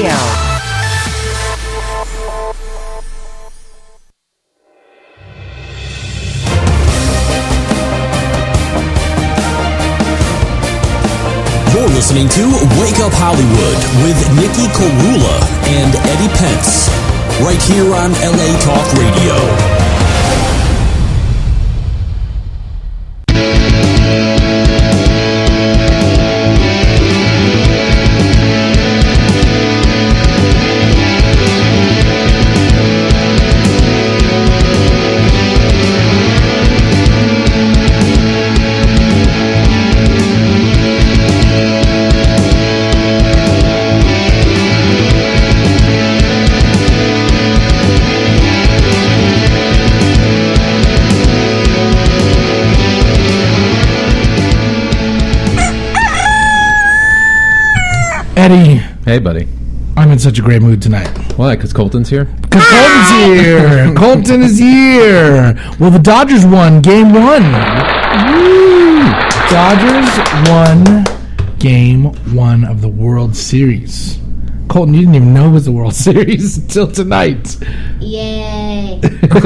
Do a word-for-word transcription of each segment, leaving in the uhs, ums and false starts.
Radio. You're listening to Wake Up Hollywood with Nikki Korula and Eddie Pence, right here on L A Talk Radio. Eddie. Hey, buddy. I'm in such a great mood tonight. Why? Because Colton's here? Because Colton's here. Colton is here. Well, the Dodgers won game one. Woo. Dodgers won game one of the World Series. Colton, you didn't even know it was the World Series until tonight. Yay.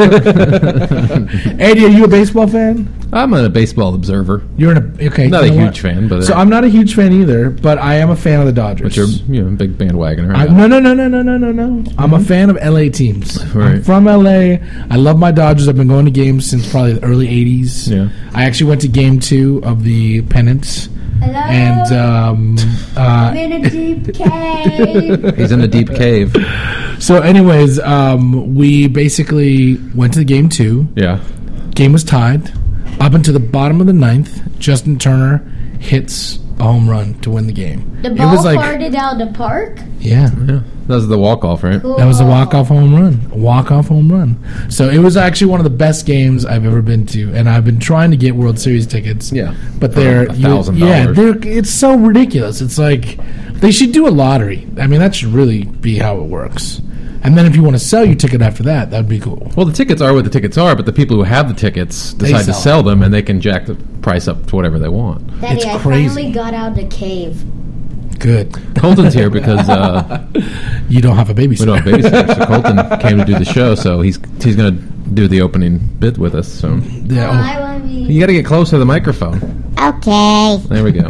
Eddie, are you a baseball fan? I'm a baseball observer. You're in a okay. Not a you know huge what? fan, but so uh, I'm not a huge fan either. But I am a fan of the Dodgers. But you're, you know, a big bandwagoner. I, no, no, no, no, no, no, no, no. I'm a fan of L A teams. Right. I'm from L A. I love my Dodgers. I've been going to games since probably the early eighties. Yeah. I actually went to game two of the pennant. Hello. And um, uh, I'm in a deep cave. He's in a deep cave. So, anyways, um, we basically went to the game two. Yeah. Game was tied. Up until the bottom of the ninth, Justin Turner hits a home run to win the game. The It ball was like- farted out the park? Yeah. Yeah. That was the walk-off, right? Cool. That was a walk-off home run. A walk-off home run. So it was actually one of the best games I've ever been to, and I've been trying to get World Series tickets. Yeah. But For they're a thousand you- yeah, dollars. they're it's so ridiculous. It's like they should do a lottery. I mean, that should really be how it works. And then if you want to sell your ticket after that, that'd be cool. Well, the tickets are what the tickets are, but the people who have the tickets They decide to sell sell them, and they can jack the price up to whatever they want. Daddy, It's I crazy. finally got out of the cave. Good. Colton's here because uh, You don't have a babysitter. we don't have babysitters, so Colton came to do the show, so he's he's going to do the opening bit with us. So Yeah, Oh, oh. I love you. you got to get closer to the microphone. Okay. There we go.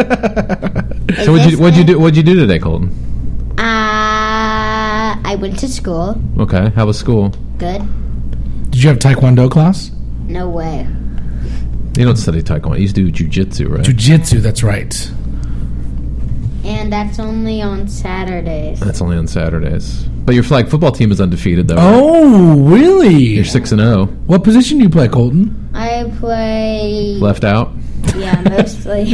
So what'd you what'd you do what'd you do today, Colton? Uh, I went to school. Okay, how was school? Good. Did you have Taekwondo class? No way. You don't study taekwondo. You used to do jujitsu, right? Jiu-jitsu, that's right. And that's only on Saturdays. That's only on Saturdays. But your flag football team is undefeated, though. Oh, really? You're six and zero. What position do you play, Colton? I play... Left out. Yeah, mostly.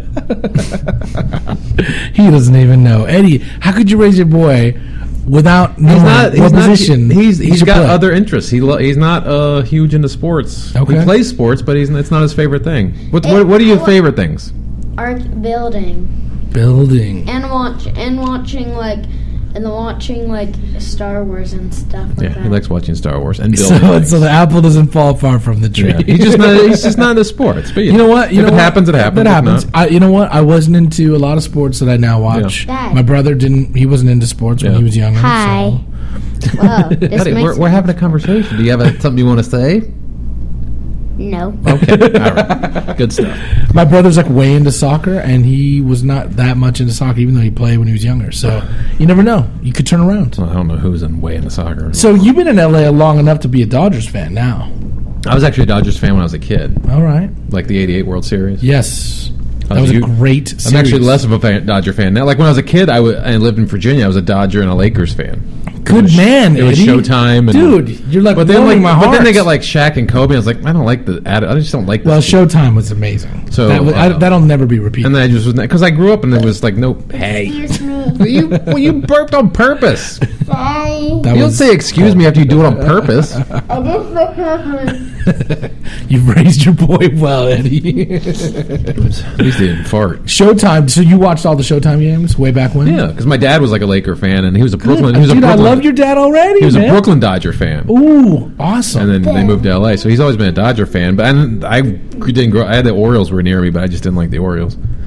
He doesn't even know. Eddie, how could you raise your boy without knowing He's not. what He's not. position He's he he's should got play? other interests. He lo- he's not uh, huge into sports. Okay. He plays sports, but he's it's not his favorite thing. What Hey, what, what are your I wa- favorite things? Art building. building. And watch and watching like and watching like Star Wars and stuff like Yeah, that. he likes watching Star Wars and So, building. things. so the apple doesn't fall far from the tree. Yeah. He's just not. He's just not into sports. But You know what? You if know it what? happens, it happens. That If happens. not- I, you know what? I wasn't into a lot of sports that I now watch. Yeah. Dad. My brother didn't. He wasn't into sports when Yeah. he was younger. Hi. So. Whoa, this Buddy, makes we're, we're having a conversation. Do you have a, something you want to say? no. Okay, all right, good stuff. My brother's like way into soccer, and he was not that much into soccer, even though he played when he was younger. So you never know. You could turn around. Well, I don't know who's in way into soccer. So you've been in L A long enough to be a Dodgers fan now. I was actually a Dodgers fan when I was a kid, All right. like the eighty-eight World Series. Yes. I That was a you- great series. I'm actually less of a fan, Dodger fan now. Like when I was a kid, I, w- I lived in Virginia. I was a Dodger and a Lakers fan. Good It was- man, It was Eddie. Showtime, and, Dude, you're like But then, like, warming my but heart. then they got like Shaq and Kobe. I was like, I don't like the. atti- I just don't like. Well, This Showtime was amazing. So, that was, I, uh, that'll never be repeated. and then I just was because I grew up and there was like no. Hey, Excuse me. you well, you burped on purpose. Bye. That You don't was- say excuse me after you do it on purpose. I just looked at You've raised your boy well, Eddie. At least he didn't fart. Showtime. So you watched all the Showtime games way back when? Yeah, because my dad was like a Laker fan and he was a Good. Brooklyn. He was Dude, a I Brooklyn, love your dad already. He was man. a Brooklyn Dodger fan. Ooh, awesome. And then they moved to L A, so he's always been a Dodger fan. But I, I didn't grow. I had the Orioles were near me, but I just didn't like the Orioles.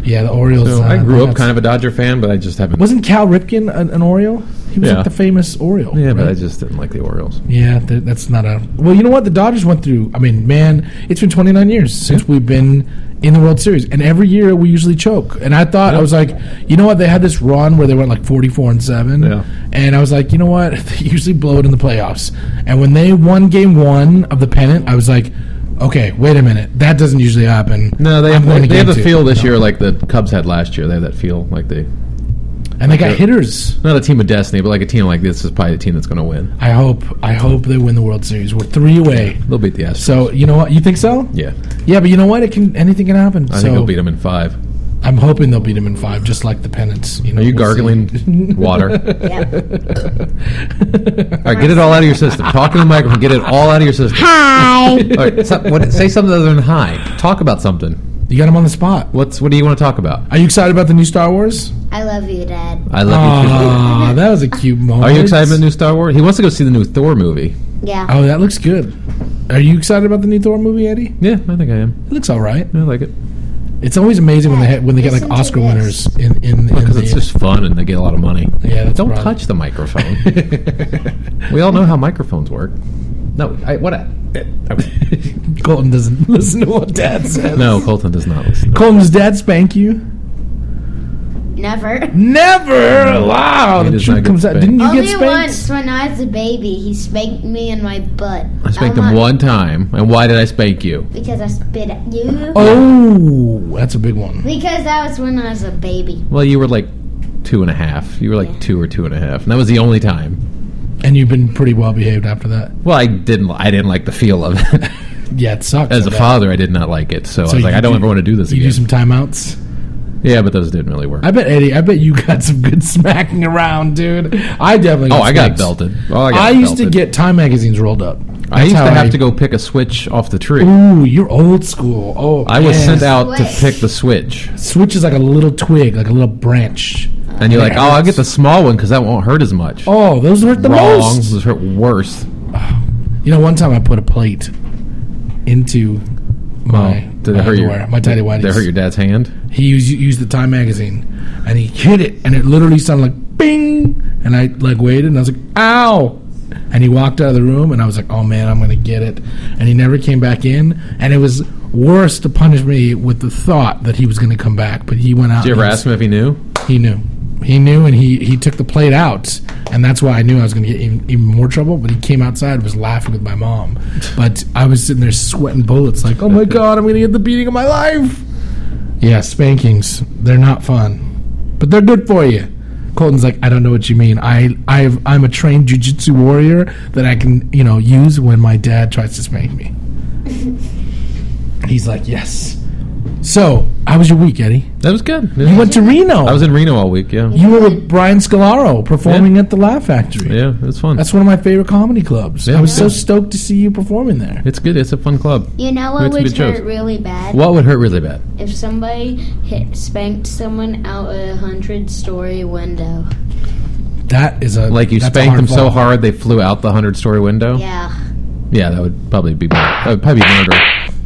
Yeah, the Orioles. So uh, I grew up that's- kind of a Dodger fan, but I just haven't. Wasn't Cal Ripken an, an Oriole? He was Yeah. like the famous Oriole. Yeah, but right? I just didn't like the Orioles. Yeah, th- that's not a. Well, you know what? The Dodgers went through. I mean, man, it's been twenty-nine years since Yeah. we've been in the World Series, and every year we usually choke. And I thought Yeah. I was like, you know what? They had this run where they went like forty-four and seven, Yeah. and I was like, you know what? They usually blow it in the playoffs. And when they won Game One of the pennant, I was like, okay, wait a minute, that doesn't usually happen. No, they I'm have, going they, to they have game the two. feel this No. year like the Cubs had last year. They have that feel like they and they got they're- hitters. not a team of destiny, but like a team like this is probably a team that's going to win. I hope. I hope they win the World Series. We're three away. They'll beat the Astros. So you know what? You think so? yeah, Yeah, but you know what? It can anything can happen. I so think they'll beat them in five. I'm hoping they'll beat him in five, just like the pennants. You know, Are you we'll gargling see. water? Yep. All right, get it all out of your system. Talk to the microphone. Get it all out of your system. Hi. All right, so, what, say something other than hi. Talk about something. You got him on the spot. What's what do you want to talk about? Are you excited about the new Star Wars? I love you, Dad. I love you. Aw, that was a cute moment. Are you excited about the new Star Wars? He wants to go see the new Thor movie. Yeah. Oh, that looks good. Are you excited about the new Thor movie, Eddie? Yeah, I think I am. It looks all right. I like it It's always amazing when they ha- when they get like Listen to Oscar this. winners in in, in because the, it's just fun and they get a lot of money. yeah. That's Don't a problem. touch the microphone. We all know how microphones work. No, I, what? I, I, Colton doesn't listen to what Dad says. no, Colton does not listen. To Colton, does Dad spank you? Never. Never. Wow, He the does not truth get comes out. spanked. Didn't you Only get spanked? once when I was a baby, he spanked me in my butt. I spanked I'm him not- one time. And why did I spank you? Because I spit at you. Oh, that's a big one. Because that was when I was a baby. Well, you were like two and a half. You were like Yeah. two or two and a half, and that was the only time. And you've been pretty well behaved after that. Well, I didn't. I didn't like the feel of it. Yeah, it sucks. As I a bet. father, I did not like it. So, I was you like, I don't do- ever want to do this You again. do some timeouts. Yeah, but those didn't really work. I bet Eddie. I bet you got some good smacking around, dude. I definitely. oh, Got I got spanked. belted. Oh, I, got I used to belted. get Time magazines rolled up. I That's used to how have I- to go pick a switch off the tree. Ooh, you're old school. Oh, I was man. sent out to Switch. pick the switch, Switch is like a little twig, like a little branch. and you're It like, "Oh, I'll hurts. get the small one because that won't hurt as much." Oh, those hurt the Wrong. most. Those hurt worse. You know, one time I put a plate into my Oh, did my it hurt your? underwear, my tidy whities. Did it hurt your dad's hand? He used, used the Time magazine, and he hit it, and it literally sounded like bing, and I like waited, and I was like, ow, and he walked out of the room, and I was like, oh man, I'm gonna get it, and he never came back in, and it was worse to punish me with the thought that he was gonna come back, but he went out. Did you ever and he ask him if he knew? was- He knew, he knew, and he he took the plate out, and that's why I knew I was gonna get even, even more trouble. But he came outside, and was laughing with my mom, but I was sitting there sweating bullets, like, oh my god, I'm gonna get the beating of my life. Yeah, spankings. They're not fun. But they're good for you. Colton's like, I don't know what you mean. I I've I'm a trained jiu-jitsu warrior that I can, you know, use when my dad tries to spank me. He's like, yes. So, how was your week, Eddie? That was good. You went to Reno. I was in Reno all week. Yeah, You were with Brian Scalaro performing at the Laugh Factory. yeah, it was fun. That's one of my favorite comedy clubs. Yeah. I was so Yeah. stoked to see you performing there. It's good. It's a fun club. You know We had what some would good shows. hurt really bad? What would hurt really bad? If somebody hit, spanked someone out a hundred-story window. That is a Like you that's a spanked hard them so fall. hard they flew out the hundred-story window. Yeah. Yeah, that would probably be that would probably be murder.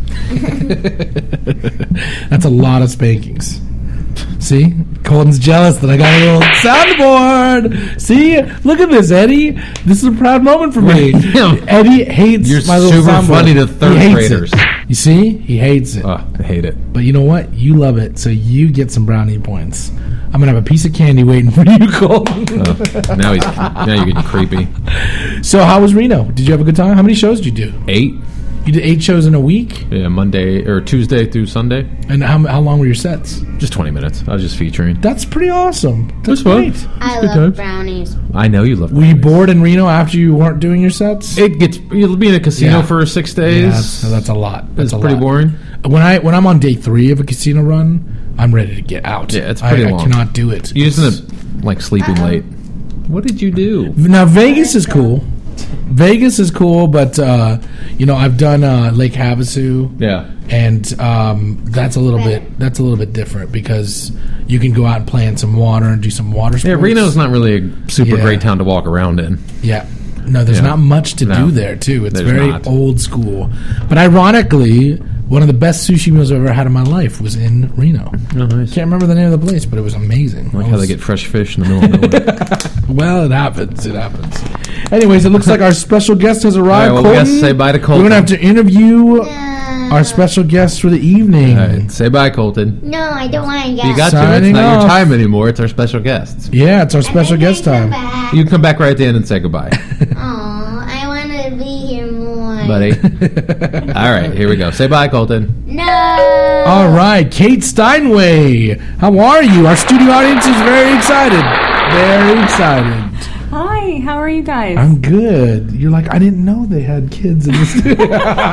That's a lot of spankings. See? Colton's jealous that I got a little soundboard. See? Look at this, Eddie. This is a proud moment for me. Yeah. Eddie hates You're my little super soundboard. funny to He third hates graders. it. You see? He hates it. Oh, I hate it. But you know what? You love it, so you get some brownie points. I'm going to have a piece of candy waiting for you, Colton. Oh, now he's now you're getting creepy. So how was Reno? Did you have a good time? How many shows did you do? Eight. You did eight shows in a week? Yeah, Monday or Tuesday through Sunday. And how, how long were your sets? Just twenty minutes. I was just featuring. That's pretty awesome. That's was fun. great. I good love times. brownies. I know you love. Were you brownies. bored in Reno after you weren't doing your sets? It gets you'll be in a casino Yeah. for six Yeah, days. that's, that's a lot. That's It's a pretty lot. boring. When I when I'm on day three of a casino run, I'm ready to get out. Yeah, it's pretty I, long. I cannot do it. You just end up like sleeping late. What did you do? Now Vegas is cool. Vegas is cool, but uh, you know I've done uh, Lake Havasu, Yeah. and um, that's a little bit that's a little bit different because you can go out and play in some water and do some water sports. Yeah, Reno's not really a super Yeah. great town to walk around in. Yeah. No, there's Yeah. not much to No. do there, too. It's There's very not. old school. But ironically, One of the best sushi meals I've ever had in my life was in Reno. Oh, nice. Can't remember the name of the place, but it was amazing. Like I how was- they get fresh fish in the middle of nowhere. Well, it happens. It happens. Anyways, it looks like our special guest has arrived. All right, well, we Colton, gotta say bye to We're Colton. going to have to interview No. our special guest for the evening. All right, say bye, Colton. No, I don't want to go. You got to. Signing It's not off. your time anymore. It's our special guest. Yeah, it's our special guest time. You can come back right at the end and say goodbye, Aw, I want to be here more. buddy. All right, here we go. Say bye, Colton. No. All right, Kate Steinway. How are you? Our studio audience is very excited. Very excited. Hi, how are you guys? I'm good. You're like, I didn't know they had kids in the studio.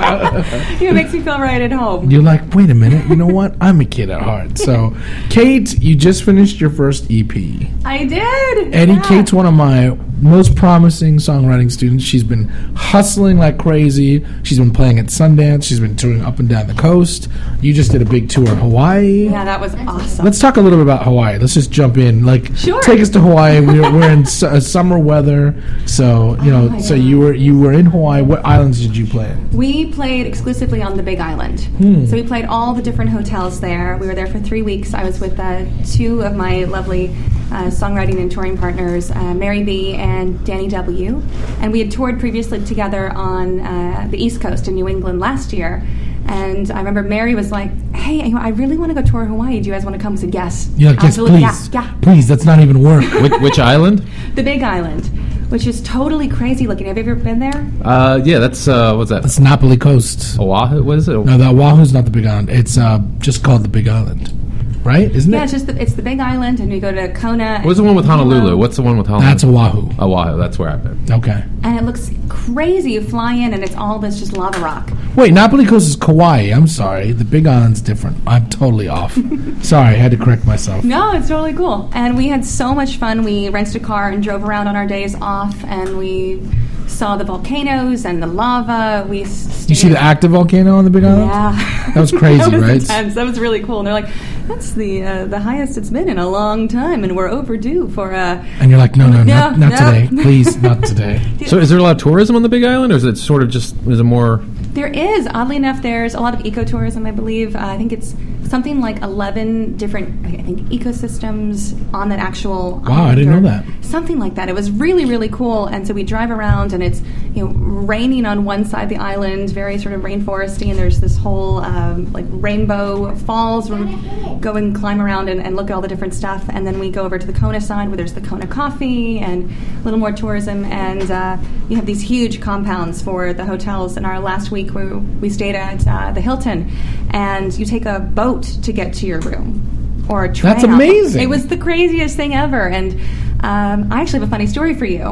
It makes me feel right at home. You're like, wait a minute. You know what? I'm a kid at heart. So, Kate, you just finished your first E P. I did. Eddie, yeah. Kate's one of my most promising songwriting students. She's been hustling like crazy. She's been playing at Sundance. She's been touring up and down the coast. You just did a big tour of Hawaii. Yeah, that was awesome. Let's talk a little bit about Hawaii. Let's just jump in. Like, Sure. take us to Hawaii. We're, we're in su- uh, summer weather, so you know. Oh my so God. you were you were in Hawaii. What islands did you play in? We played exclusively on the Big Island. Hmm. So we played all the different hotels there. We were there for three weeks. I was with uh, two of my lovely uh, songwriting and touring partners, uh, Mary B. and Danny W. And we had toured previously together on uh, the East Coast in New England last year. And I remember Mary was like, hey, you know, I really want to go tour Hawaii. Do you guys want to come? I said, yes. You're like, yes, Absolutely. please, Yeah, yeah. please. That's not even work. Which, which island? The Big Island, which is totally crazy looking. Have you ever been there? Uh, yeah, that's uh, what's that? It's Napoli Coast. Oahu. What is it? No, the Oahu's not the Big Island. It's uh, just called the Big Island, right? Isn't Yeah, it? it's just the, it's the Big Island, and we go to Kona. What's the one with and Hilo. Honolulu? What's the one with Honolulu? That's Oahu. Oahu. That's where I've been. Okay. And it looks crazy. You fly in, and it's all this just lava rock. Wait, Napoli Coast is Kauai. I'm sorry. The Big Island's different. I'm totally off. Sorry, I had to correct myself. No, it's totally cool. And we had so much fun. We rented a car and drove around on our days off, and we saw the volcanoes and the lava. We You see the active volcano on the Big Island? Yeah, That was crazy, that was right? Intense. That was really cool. And they're like, "That's the uh, the highest it's been in a long time, and we're overdue for a." And you're like, no, no, No, not, not no. today. Please, not today. So, is there a lot of tourism on the Big Island, or is it sort of just is it more? There is, oddly enough, there's a lot of ecotourism, I believe. Uh, I think it's something like eleven different, I think, ecosystems on that actual Wow, I island didn't or know that. Something like that. It was really, really cool. And so we drive around, and it's, you know, raining on one side of the island, very sort of rainforesty, and there's this whole um, like rainbow falls. We go and climb around and, and look at all the different stuff. And then we go over to the Kona side, where there's the Kona coffee and a little more tourism. And uh, you have these huge compounds for the hotels. In our last week, we, we stayed at uh, the Hilton, and you take a boat to get to your room, or a train. That's amazing. It was the craziest thing ever. And um, I actually have a funny story for you.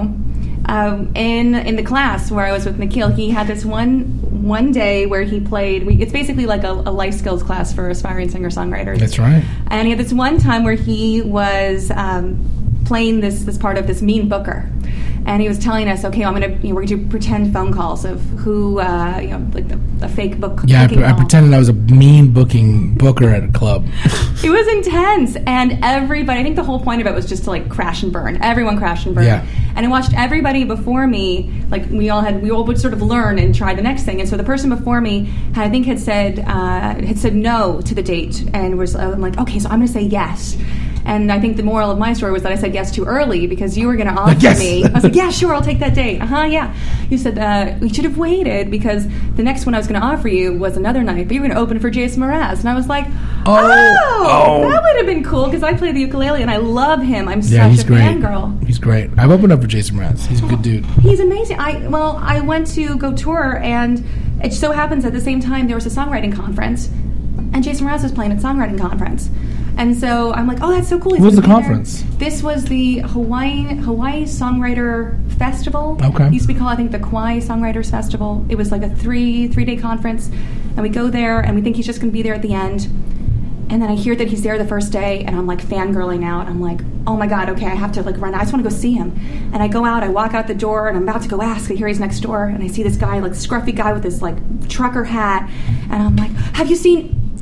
Um, in in the class where I was with Nikhil, he had this one one day where he played. We, it's basically like a, a life skills class for aspiring singer songwriters. That's right. And he had this one time where he was um, playing this this part of this mean booker, and he was telling us, okay, I'm gonna you know, we're going to pretend phone calls of who uh, you know like the, a fake book. Yeah, I, booking I call. pretended I was a mean booking booker at a club. It was intense, and everybody. I think the whole point of it was just to like crash and burn. Everyone crashed and burned. Yeah. And I watched everybody before me. Like we all had, we all would sort of learn and try the next thing. And so the person before me, had, I think, had said uh, had said no to the date, and was I'm like, okay, so I'm going to say yes. And I think the moral of my story was that I said yes too early because you were going to offer Like, yes. me. I was like, yeah, sure, I'll take that date. Uh huh, yeah. You said uh, we should have waited because the next one I was going to offer you was another night, but you were going to open for Jason Mraz. And I was like, Oh, oh, oh. that would have been cool because I play the ukulele and I love him. I'm Yeah, such he's a great. fangirl. He's great. I've opened up for Jason Mraz. He's a good dude. He's amazing. I well, I went to go tour, and it so happens at the same time there was a songwriting conference, and Jason Mraz was playing at songwriting conference, and so I'm like, oh, that's so cool. He's What was gonna the be there. conference? This was the Hawaii Hawaii Songwriter Festival. Okay. It used to be called, I think, the Kauai Songwriters Festival. It was like a three three day conference, and we go there, and we think he's just going to be there at the end. And then I hear that he's there the first day, and I'm like fangirling out. I'm like, oh my God, okay, I have to like run. I just want to go see him. And I go out, I walk out the door, and I'm about to go ask. I hear he's next door, and I see this guy, like scruffy guy with this like trucker hat, and I'm like, have you seen?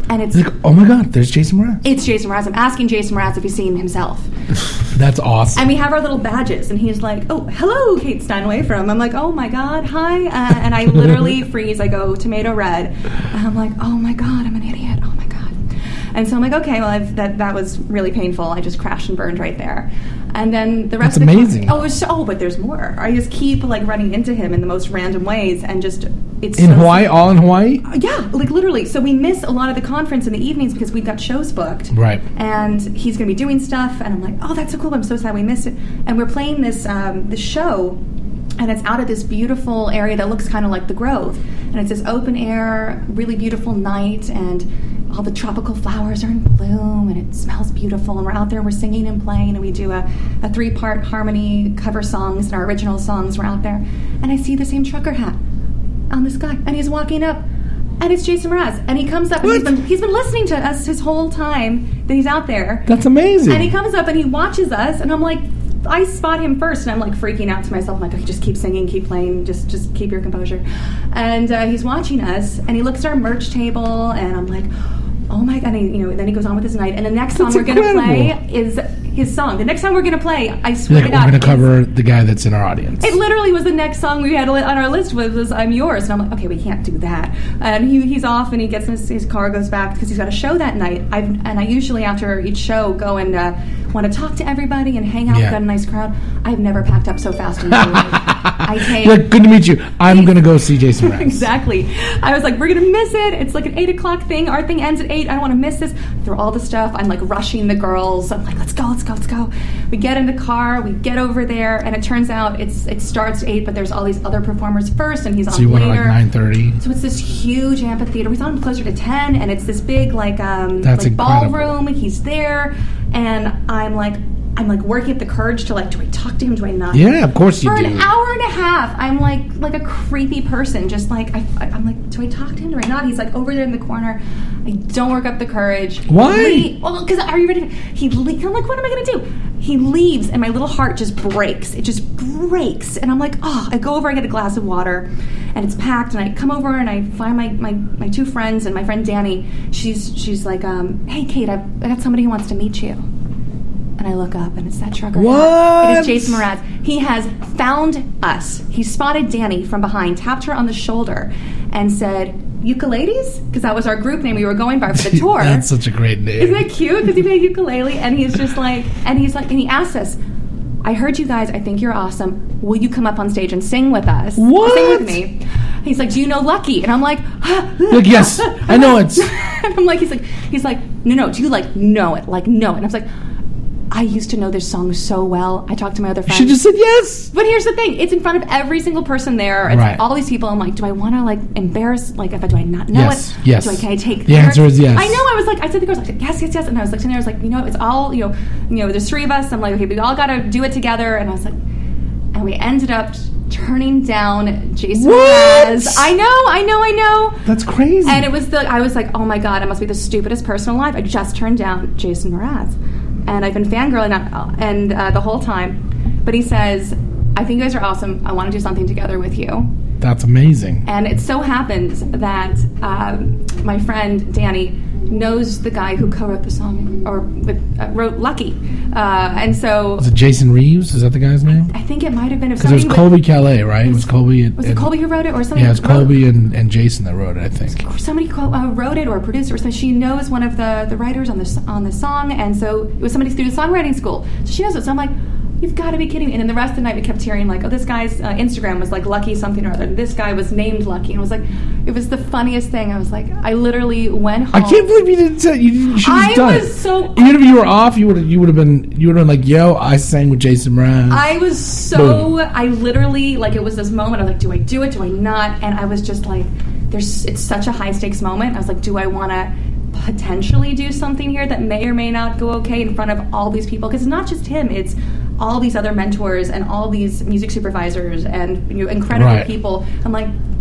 And it's He's like, oh my God, there's Jason Mraz. it's Jason Mraz. I'm asking Jason Mraz if he's seen himself. That's awesome. And we have our little badges, and he's like, "Oh, hello, Kate Steinway from." I'm like, "Oh my God, hi!" Uh, and I literally freeze. I go tomato red. And I'm like, "Oh my God, I'm an idiot. Oh my God." And so I'm like, "Okay, well, I've, that that was really painful. I just crashed and burned right there." And then the rest That's of the amazing. oh, it was so, oh, but there's more. I just keep like running into him in the most random ways, and just it's in so Hawaii, all in Hawaii? Yeah, like literally. So we miss a lot of the conference in the evenings because we've got shows booked. Right. And he's going to be doing stuff, and I'm like, oh, that's so cool. I'm so sad we missed it. And we're playing this um, this show, and it's out of this beautiful area that looks kind of like the Grove. And it's this open air, really beautiful night, and all the tropical flowers are in bloom, and it smells beautiful. And we're out there, and we're singing and playing, and we do a, a three-part harmony cover songs and our original songs. We're out there, and I see the same trucker hat on this guy, and he's walking up, and it's Jason Mraz, and he comes up, and he's What? been, he's been listening to us his whole time that he's out there. That's amazing. And he comes up and he watches us, and I'm like, I spot him first, and I'm like freaking out to myself. I'm like, okay, just keep singing, keep playing, just just keep your composure. And uh, he's watching us, and he looks at our merch table, and I'm like, oh my God, and he, you know, then he goes on with his night, and the next song That's we're gonna play incredible. is his song. The next song we're gonna play, I You're swear like, to we're God, going to is- cover the guy that's in our audience. it literally was the next song we had on our list was, was "I'm Yours," and I'm like, okay, we can't do that. And he, he's off, and he gets in his, his car, goes back because he's got a show that night. I've, and I usually after each show go and uh, want to talk to everybody and hang out. Yeah. Got a nice crowd. I've never packed up so fast in my life. I take You're like, good to meet you. I'm going to go see Jason Mraz. exactly. I was like, we're gonna miss it. It's like an eight o'clock thing. Our thing ends at eight. I don't want to miss this. Through all the stuff, I'm like rushing the girls. I'm like, let's go, let's go, let's go. We get in the car. We get over there, and it turns out it's it starts at eight, but there's all these other performers first, and he's on So you went at later. like nine thirty. So it's this huge amphitheater. We thought him closer to ten, and it's this big like um That's like incredible. ballroom. He's there, and I'm like. I'm like working up the courage to like, do I talk to him? Do I not? Yeah, of course you For do. an hour and a half, I'm like like a creepy person. Just like I, I, I'm like, do I talk to him? Do I not? He's like over there in the corner. I don't work up the courage. Why? Le- well, because are you ready? To, he le- I'm like, what am I gonna do? He leaves, and my little heart just breaks. It just breaks, and I'm like, oh. I go over, I get a glass of water, and it's packed. And I come over and I find my my, my two friends and my friend Danny. She's she's like, um, hey Kate, I've, I got somebody who wants to meet you. And I look up, and it's that trucker. What? It is Jason Mraz. He has found us. He spotted Danny from behind, tapped her on the shoulder, and said, "Ukuleles?" Because that was our group name we were going by for the tour. That's such a great name. Isn't that cute? Because he played ukulele, and he's just like, and he's like, and he asked us, "I heard you guys. I think you're awesome. Will you come up on stage and sing with us? What? Sing with me." He's like, "Do you know Lucky?" And I'm like, Like, yes, I know it's. and I'm like, he's like, he's like, no, no, do you like know it? Like, know it? And I was like, I used to know this song so well. I talked to my other friends. She just said yes. But here's the thing: it's in front of every single person there. It's Right. all these people. I'm like, do I want to like embarrass? Like, if I do I not know Yes, it? yes. Do I can I take? The answer is yes. I know. I was like, I said to the girls, like, yes, yes, yes, and I was like, sitting there, I was like, you know, it's all you know, you know, there's three of us. I'm like, okay, we all got to do it together. And I was like, and we ended up turning down Jason What? Mraz. I know, I know, I know. That's crazy. And it was the I was like, oh my god, I must be the stupidest person alive. I just turned down Jason Mraz, and I've been fangirling on, and uh, the whole time. But he says, I think you guys are awesome. I want to do something together with you. That's amazing. And it so happens that um, my friend Danny knows the guy who co-wrote the song, or with, uh, wrote Lucky. Uh, and so Was it Jason Reeves? Is that the guy's name? I think it might have been if Because it was somebody Colby Calais, right? It was Colby. And, was it and- Colby who wrote it, or somebody? Yeah, it was wrote- Colby and, and Jason that wrote it, I think. somebody co- uh, wrote it, or a producer. So she knows one of the, the writers on the s- on the song, and so it was somebody through the songwriting school. So she knows it. So I'm like, you've got to be kidding me. And then the rest of the night we kept hearing like, oh, this guy's uh, Instagram was like Lucky something or other. And this guy was named Lucky, and it was like, it was the funniest thing. I was like, I literally went home. I can't believe you didn't say you, you should have I done was it. so- Even if you were off, you would you would have been you would have been like, yo, I sang with Jason Mraz. I was so, Boom. I literally, like, it was this moment. I was like, do I do it? Do I not? And I was just like, there's, it's such a high stakes moment. I was like, do I want to potentially do something here that may or may not go okay in front of all these people? Because it's not just him, it's all these other mentors and all these music supervisors and you know, incredible Right. people. I'm like,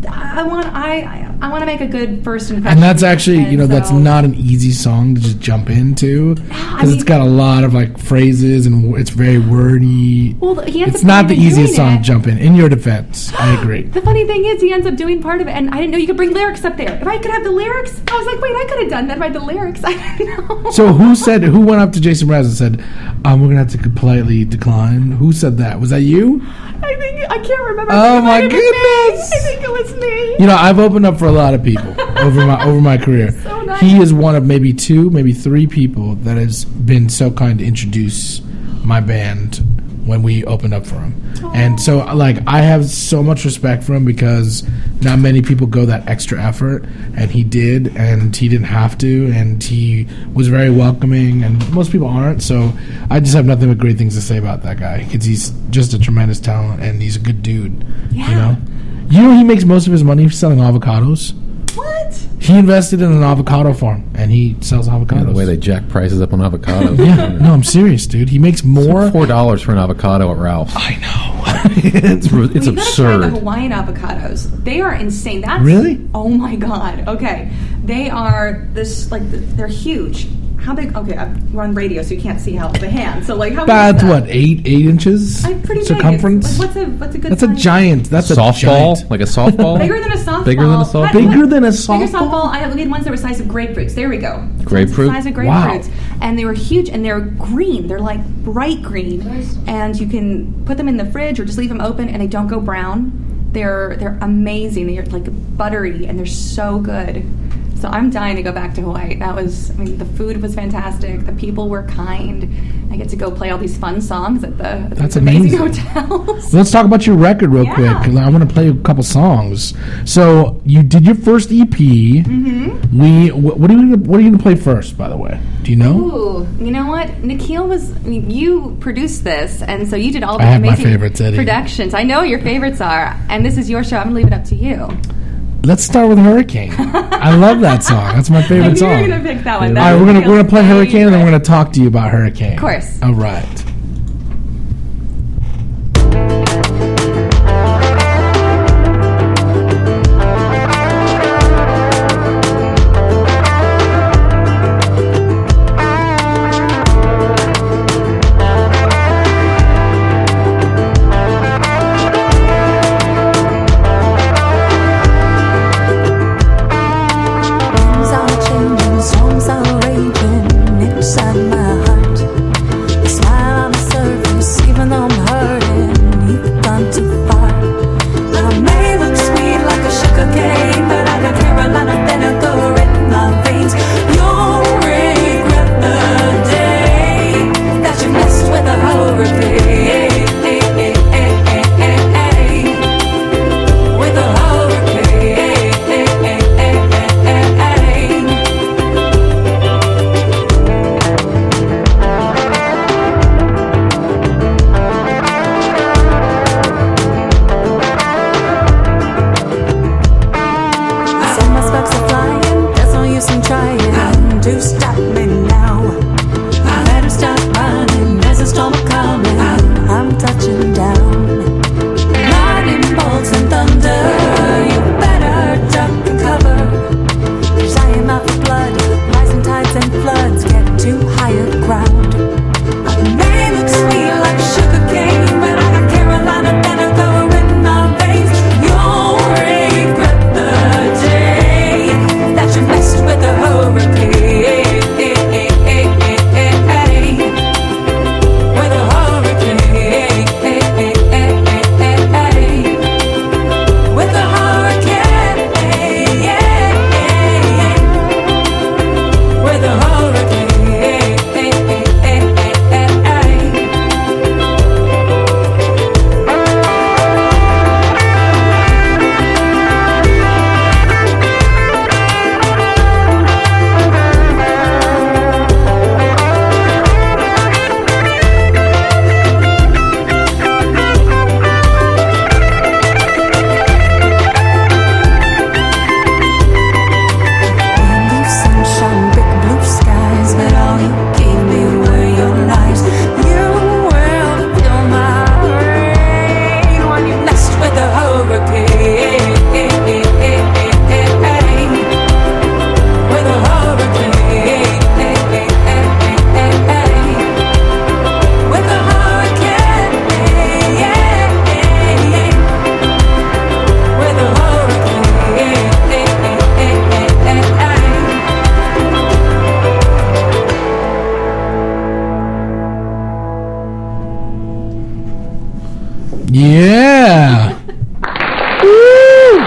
I want I I, I want to make a good first impression. And that's actually, you know, And that's so- not an easy song to just jump into because it's mean- got a lot of like phrases and w- it's very wordy. Well, he ends It's up not the even easiest doing song it. to jump in. In your defense, I agree. The funny thing is, he ends up doing part of it, and I didn't know you could bring lyrics up there. If I could have the lyrics, I was like, wait, I could have done that by the lyrics. I don't know. So who said? Who went up to Jason Mraz and said, um, "We're gonna have to politely decline"? Who said that? Was that you? I think I can't remember. Oh, It my might have been me. goodness. I think it was me. You know, I've opened up for a lot of people over my over my career. So nice. He is one of maybe two, maybe three people that has been so kind to introduce my band when we opened up for him. And so, like, I have so much respect for him because not many people go that extra effort, and he did, and he didn't have to, and he was very welcoming, and most people aren't. So I just have nothing but great things to say about that guy because he's just a tremendous talent, and he's a good dude. Yeah. You know, you know, he makes most of his money selling avocados. What? He invested in an avocado farm, and he sells avocados. Yeah, the way they jack prices up on avocados. Yeah, no, I'm serious, dude. He makes more. Four dollars for an avocado at Ralph's. I know. It's, ru- it's Well, you gotta try the absurd. Hawaiian avocados. They are insane. That's Really? Oh my god. Okay, they are this like they're huge. How big? Okay, I'm- we're on radio, so you can't see how the hand. So like how big That's is that? what eight eight inches I'm pretty circumference. Big. It's, like, what's a what's a good? That's a size? giant. That's a Softball? giant. Like a softball? Bigger than a softball. Bigger than a softball? What- Bigger what- than a Bigger softball? softball. I had, we had ones that were the size of grapefruits. There we go. Grapefruit? The size of Wow. grapefruits, and they were huge, and they're green. They're like bright green, and you can put them in the fridge or just leave them open, and they don't go brown. They're they're amazing. They're like buttery, and they're so good. So I'm dying to go back to Hawaii. That was, I mean, the food was fantastic. The people were kind. I get to go play all these fun songs at the at That's these amazing amazing. hotels. Let's talk about your record real Yeah. quick. I want to play a couple songs. So you did your first E P. Mm-hmm. We wh- what are you gonna, what are you going to play first? By the way, do you know? Ooh, you know what? Nikhil was, I mean, you produced this, and so you did all the I have my amazing favorites, Eddie. productions. I know what your favorites are, and this is your show. I'm going to leave it up to you. Let's start with Hurricane. I love that song. That's my I favorite knew song. you were going to pick that one. All That right, was we're gonna Nikhil's we're gonna play Hurricane, and then we're favorite. gonna talk to you about Hurricane. Of course. All right. Things are changing, storms are raging inside my heart. You smile on the surface, even though I'm hurting. You've gone too far. I may look sweet like a sugar cane, but I got Carolina vinegar in my veins. You'll regret the day that you messed with a hurricane. With a hurricane. Said my sparks are flying, there's no use in trying to stop me now. I better stop running, there's a storm coming. I'm touching down. Lightning bolts and thunder, you better duck and cover. 'Cause I am out for blood, rising tides and floods get to higher ground. I may look sweet like sugar cane, but I got Carolina vinegar in my veins. You'll regret the day that you messed with a hurricane. With a hurricane. Yeah. Woo!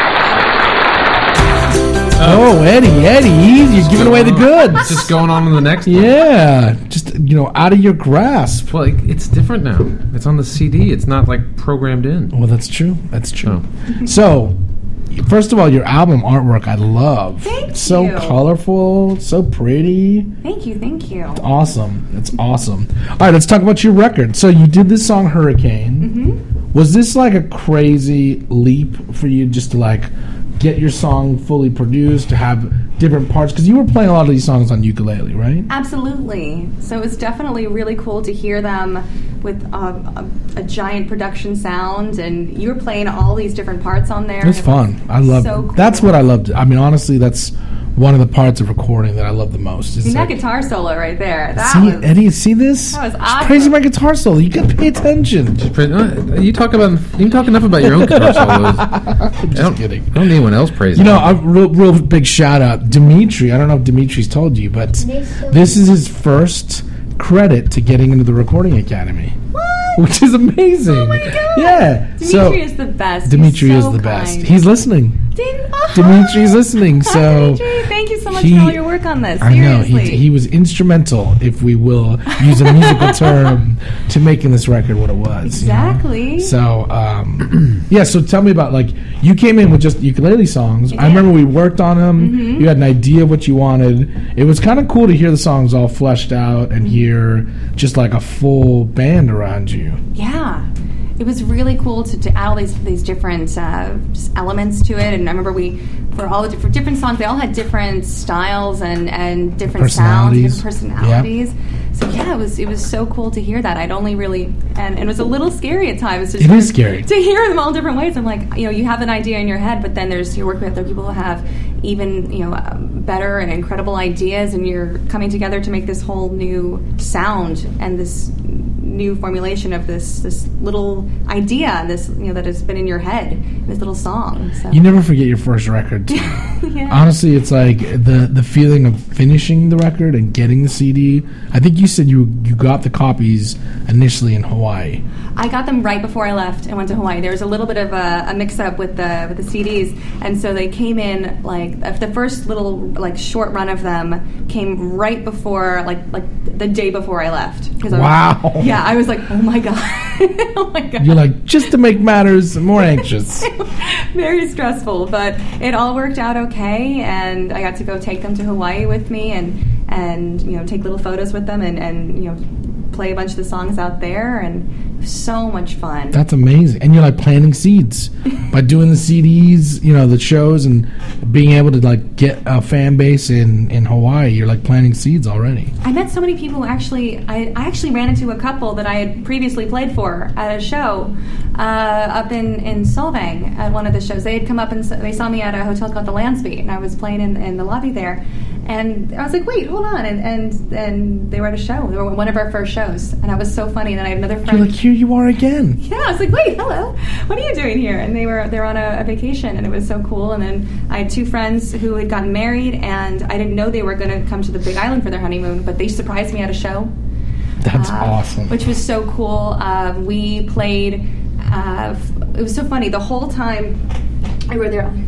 Oh, Eddie, Eddie, you're giving away the goods. Just going on to the next one. Yeah, just, you know, out of your grasp. Well, it, it's different now. It's on the C D. It's not like programmed in. Well, that's true. That's true. Oh. So, first of all, your album artwork I love. Thank It's so you. colorful, so pretty. Thank you, thank you. Awesome. It's awesome. All right, let's talk about your record. So you did this song Hurricane. Mm-hmm. Was this like a crazy leap for you just to like get your song fully produced, to have different parts? Because you were playing a lot of these songs on ukulele, right? Absolutely. So it was definitely really cool to hear them with um, a, a giant production sound, and you were playing all these different parts on there. It was fun. I love so it. cool. That's what I loved. I mean, honestly, that's one of the parts of recording that I love the most. Is See, that like- guitar solo right there. That see, was, Eddie, see this? that was It's awesome. crazy my guitar solo. You gotta pay attention. Uh, You talk about you talk enough about your own guitar solos. I Just don't, kidding. I don't need anyone else praising. You know, it. a real, real big shout out, Dimitri. I don't know if Dimitri's told you, but this is his first credit to getting into the Recording Academy, What? which is amazing. Oh my God. Yeah. Dimitri so is the best. Dimitri He's so is the best. kind. He's listening. Dim- oh, Dimitri's listening. Hi, So Dimitri. Thank you so much he- for all your work on this. I know Seriously. he he was instrumental, if we will use a musical term, to making this record what it was. you know? Exactly. So, um, yeah, so tell me about, like, you came in with just ukulele songs. I did. remember we worked on them. Mm-hmm. You had an idea of what you wanted. It was kind of cool to hear the songs all fleshed out and hear just like a full band around you. Yeah, it was really cool to, to add all these these different uh, just elements to it. And I remember we for all the different different songs, they all had different styles and, and different sounds, and different personalities. So yeah, it was it was so cool to hear that. I'd only really and, and it was a little scary at times. To It is scary. to hear them all different ways. I'm like, you know, you have an idea in your head, but then there's you're working with other people who have even you know um, better and incredible ideas, and you're coming together to make this whole new sound and this new formulation of this this little idea, this you know that has been in your head, this little song. So. You never forget your first record, too. Yeah. Honestly, it's like the the feeling of finishing the record and getting the C D. I think you said you you got the copies initially in Hawaii. I got them right before I left and went to Hawaii. There was a little bit of a, a mix-up with the with the C Ds, and so they came in like the first little like short run of them came right before like like the day before I left. 'Cause I was- Wow. yeah, I was like, oh my god, oh my god. You're like, just to make matters more anxious. Very stressful, but it all worked out okay, and I got to go take them to Hawaii with me, and and you know take little photos with them, and and you know play a bunch of the songs out there, and it was so much fun. That's amazing. And you're like planting seeds by doing the C Ds, you know, the shows, and being able to like get a fan base in, in Hawaii. You're like planting seeds already. I met so many people who actually, I, I actually ran into a couple that I had previously played for at a show uh, up in, in Solvang at one of the shows. They had come up and s- they saw me at a hotel called the Landsby, and I was playing in, in the lobby there. And I was like, wait, hold on. And, and and they were at a show. They were one of our first shows. And I was so funny. And then I had another You're friend. like, here you are again. Yeah, I was like, wait, hello, what are you doing here? And they were they were on a, a vacation, and it was so cool. And then I had two friends who had gotten married, and I didn't know they were going to come to the Big Island for their honeymoon, but they surprised me at a show. That's Uh, awesome. Which was so cool. Um, we played. Uh, f- it was so funny the whole time we were there.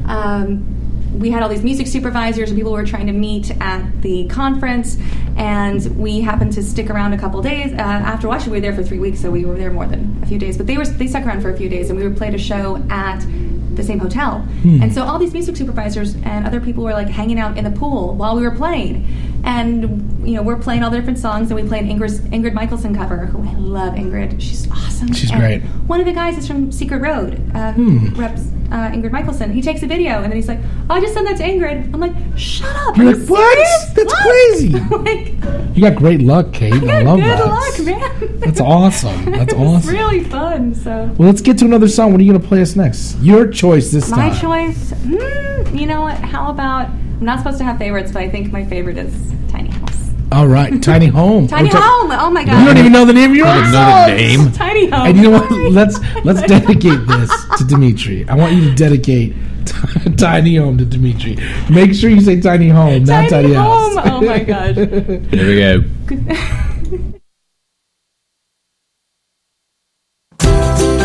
Um, we had all these music supervisors and people who were trying to meet at the conference, and we happened to stick around a couple days. Uh, after watching, we were there for three weeks, so we were there more than a few days. But they were they stuck around for a few days, and we played a show at the same hotel. And so all these music supervisors and other people were like hanging out in the pool while we were playing. And you know, we're playing all the different songs, and we played Ingrid's, Ingrid Michaelson cover, who I love. Ingrid, she's awesome. She's And great. One of the guys is from Secret Road, uh, who Hmm. reps uh, Ingrid Michaelson. He takes a video, and then he's like, oh, I just sent that to Ingrid. I'm like, shut up. You're Are like, you what? serious? That's What?" crazy. like, You got great luck, Kate. I good, love good that. luck, man. That's awesome. That's It was awesome. really fun. So. Well, let's get to another song. What are you going to play us next? Your choice this My time. choice, hmm, you know what? How about, I'm not supposed to have favorites, but I think my favorite is Tiny House. All right, Tiny Home. Tiny Which I- Home! Oh my god. You don't even know the name of your own know the song. name. Tiny Home. And you know what? Let's let's dedicate this to Dimitri. I want you to dedicate t- Tiny Home to Dimitri. Make sure you say Tiny Home, not Tiny Tiny House. Home. Oh my gosh. Here we go.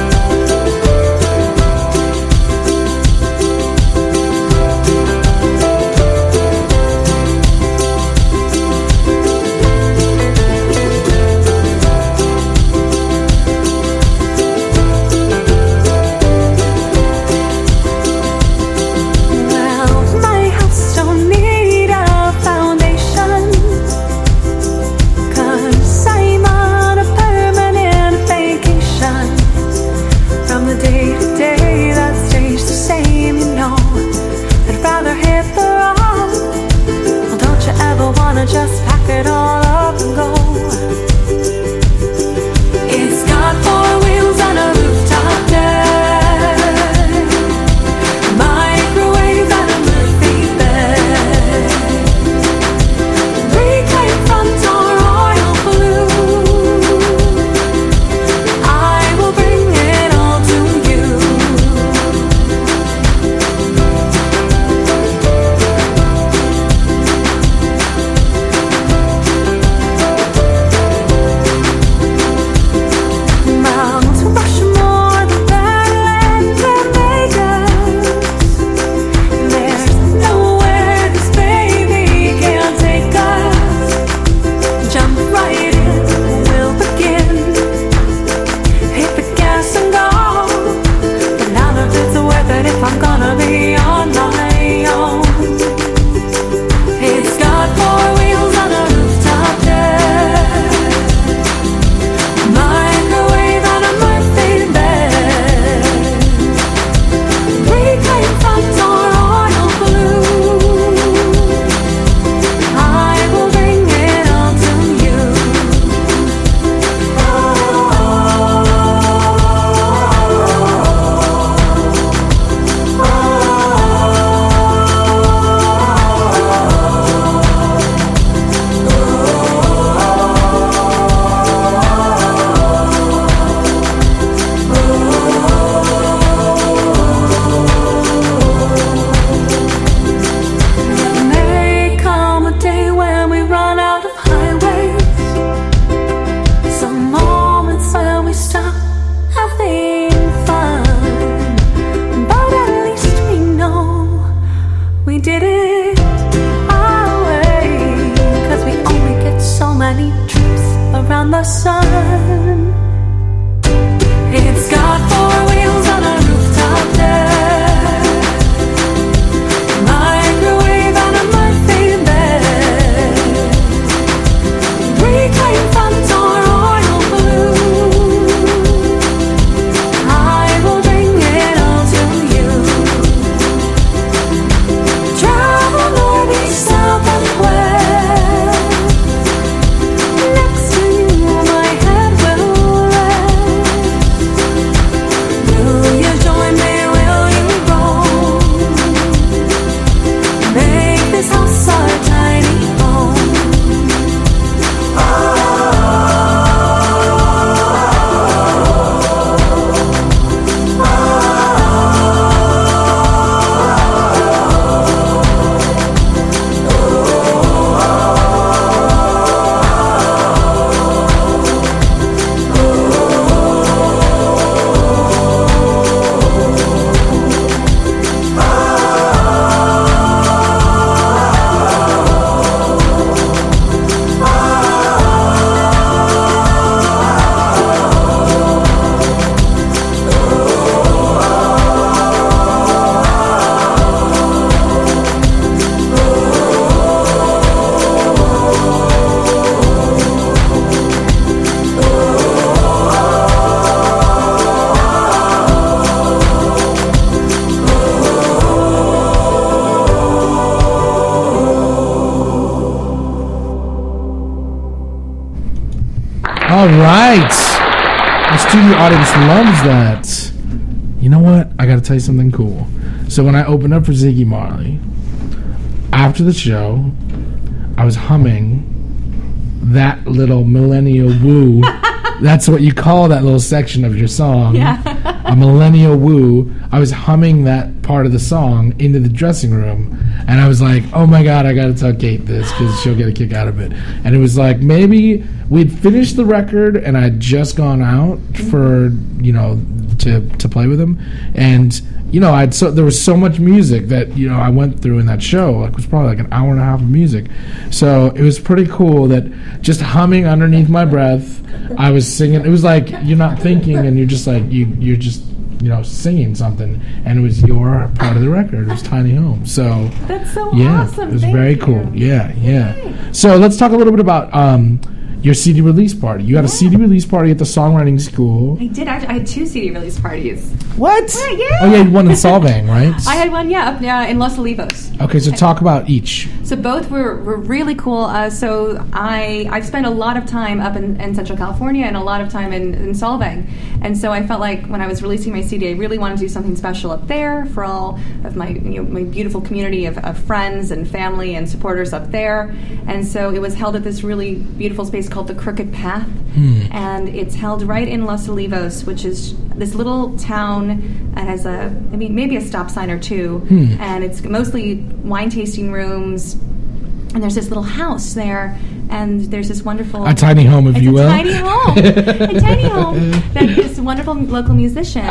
All right. Our studio audience loves that. You know what? I got to tell you something cool. So when I opened up for Ziggy Marley, after the show, I was humming that little millennial woo. That's what you call that little section of your song. Yeah. A millennial woo. I was humming that part of the song into the dressing room, and I was like, oh my God, I got to tell Kate this because she'll get a kick out of it. And it was like maybe we'd finished the record and I'd just gone out for, you know, to, to play with him. And, you know, I'd so there was so much music that, you know, I went through in that show. Like, it was probably like an hour and a half of music. So it was pretty cool that just humming underneath my breath, I was singing. It was like you're not thinking and you're just like, you, you're just, you know, singing something, and it was your part of the record. It was Tiny Home. So That's so yeah, awesome. it was Thank very you. cool. Yeah, yeah. So let's talk a little bit about um, your C D release party. You had a C D release party at the songwriting school. I did actually. I had two C D release parties. What? Yeah, yeah. Oh, yeah, you had one in Solvang, right? I had one, yeah, up uh, in Los Olivos. Okay, so talk about each. So both were, were really cool. Uh, so I I've spent a lot of time up in, in Central California and a lot of time in, in Solvang, and so I felt like when I was releasing my C D, I really wanted to do something special up there for all of my you know my beautiful community of, of friends and family and supporters up there. And so it was held at this really beautiful space called the Crooked Path, Hmm. and it's held right in Los Olivos, which is this little town that has a I mean maybe a stop sign or two, Hmm. and it's mostly wine tasting rooms. And there's this little house there, and there's this wonderful A tiny home, if it's you a will. tiny home, a tiny home that this wonderful local musician.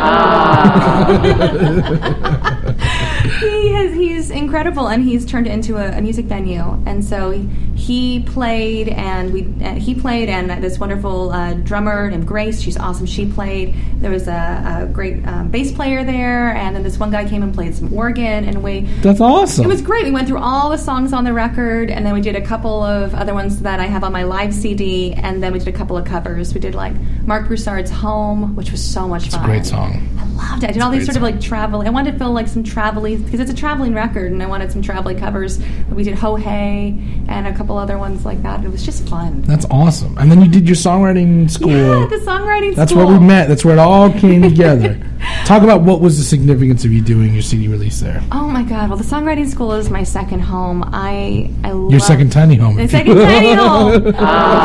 he has he's incredible, and he's turned it into a, a music venue. And so he, he played, and we uh, he played, and this wonderful uh, drummer named Grace. She's awesome. She played. There was a, a great um, bass player there, and then this one guy came and played some organ, and we. That's awesome. It was great. We went through all the songs on the record, and then we did a couple of other ones that I have on my live C D, and then we did a couple of covers. We did like Mark Broussard's Home, which was so much It's a fun. great song. I loved it. I did all these great sort of song. like travel. I wanted to feel like some travel-y, because it's a traveling record, and I wanted some travel-y covers. We did Ho Hey and a couple other ones like that. It was just fun. That's awesome. And then you did your songwriting school. Yeah, the songwriting That's school. where we met. That's where it all came together. Talk about what was the significance of you doing your C D release there. Oh my God! Well, the songwriting school is my second home. I I love Your second tiny home. My if you second will. tiny home.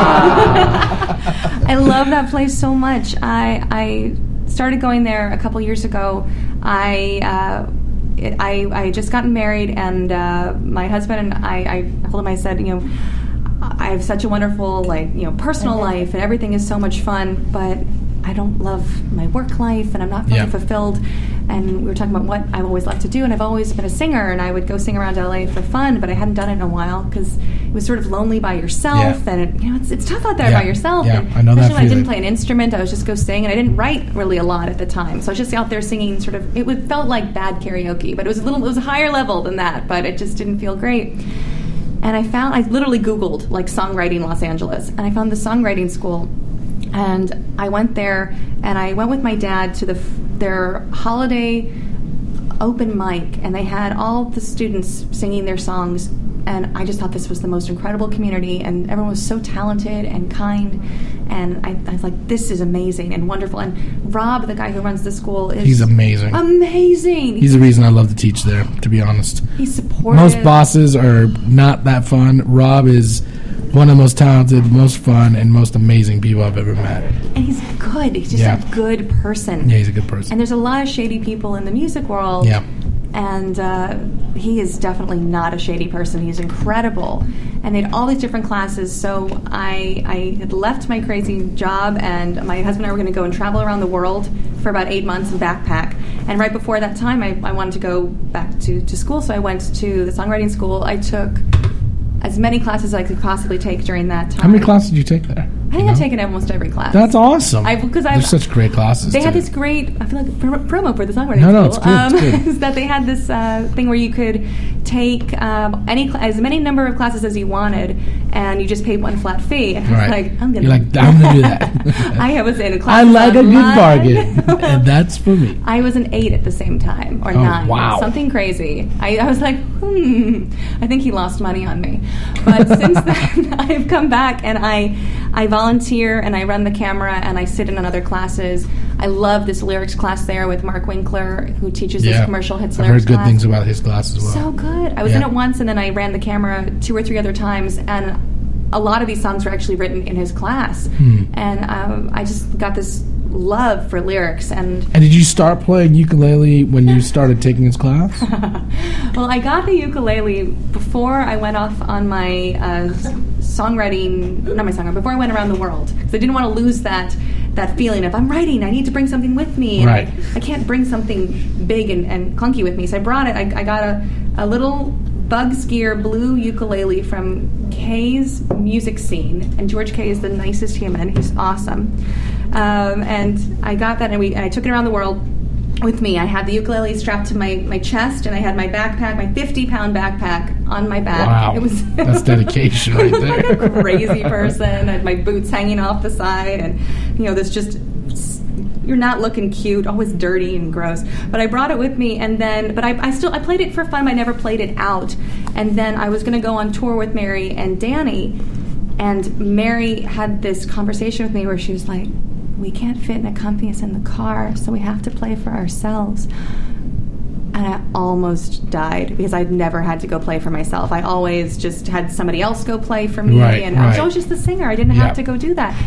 I love that place so much. I I started going there a couple years ago. I. Uh, it, I I just gotten married, and uh, my husband and I. I told him, I said, you know, I have such a wonderful, like, you know, personal life, and everything is so much fun, but I don't love my work life, and I'm not feeling Yeah. fulfilled. And we were talking about what I've always loved to do, and I've always been a singer, and I would go sing around L A for fun, but I hadn't done it in a while because it was sort of lonely by yourself, Yeah. and it, you know, it's, it's tough out there Yeah. by yourself. Yeah, and I know that especially when I feeling. didn't play an instrument, I was just go sing, and I didn't write really a lot at the time, so I was just out there singing. Sort of, it would, felt like bad karaoke, but it was a little, it was a higher level than that, but it just didn't feel great. And I found, I literally Googled like songwriting Los Angeles, and I found the songwriting school. And I went there, and I went with my dad to the f- their holiday open mic, and they had all the students singing their songs. And I just thought this was the most incredible community, and everyone was so talented and kind. And I, I was like, this is amazing and wonderful. And Rob, the guy who runs the school, is He's amazing. amazing. He's the reason I love to teach there, to be honest. He's supportive. Most bosses are not that fun. Rob is one of the most talented, most fun, and most amazing people I've ever met. And he's good. He's just Yeah. a good person. Yeah, he's a good person. And there's a lot of shady people in the music world. Yeah. And uh, he is definitely not a shady person. He's incredible. And they had all these different classes. So I, I had left my crazy job, and my husband and I were going to go and travel around the world for about eight months and backpack. And right before that time, I, I wanted to go back to, to school. So I went to the songwriting school. I took as many classes as I could possibly take during that time. How many classes did you take there? I think I've taken almost every class. That's awesome. I- 'cause They're I've- such great classes. They had too. this great, I feel like pro- promo for the songwriting No, no, school. it's good, it's good. Is that they had this uh, thing where you could take um, any cl- as many number of classes as you wanted, and you just pay one flat fee. And I was Right. like, I'm gonna. You're like, I'm gonna do that. I was in a I class. like a good online. bargain, and that's for me. I was an eight at the same time, or Oh, nine, wow. something crazy. I, I was like, hmm, I think he lost money on me. But since then, I've come back and I, I volunteer and I run the camera and I sit in on other classes. I love this lyrics class there with Mark Winkler, who teaches this commercial hits I've lyrics heard good class. things about his class as well. So good. I was in Yeah. it once, and then I ran the camera two or three other times, and a lot of these songs were actually written in his class. Hmm. And um, I just got this love for lyrics. And And did you start playing ukulele when you started taking his class? well, I got the ukulele before I went off on my uh, songwriting, not my songwriting, before I went around the world. Because I didn't want to lose that that feeling of, I'm writing, I need to bring something with me. And Right. I, I can't bring something big and, and clunky with me. So I brought it. I, I got a, a little Bugs Gear blue ukulele from Kay's music scene. And George Kay is the nicest human. He's awesome. Um, and I got that, and, we, and I took it around the world with me. I had the ukulele strapped to my, my chest, and I had my backpack, my fifty-pound backpack on my back. Wow. It was That's dedication right like there. a crazy person. I had my boots hanging off the side, and you know, this just, you're not looking cute, always dirty and gross. But I brought it with me, and then, but I, I still, I played it for fun, but I never played it out. And then I was going to go on tour with Mary and Danny, and Mary had this conversation with me where she was like, we can't fit an accompanist in the car, so we have to play for ourselves. And I almost died because I'd never had to go play for myself. I always just had somebody else go play for me, Right, and I was right. always just the singer. I didn't Yeah. have to go do that.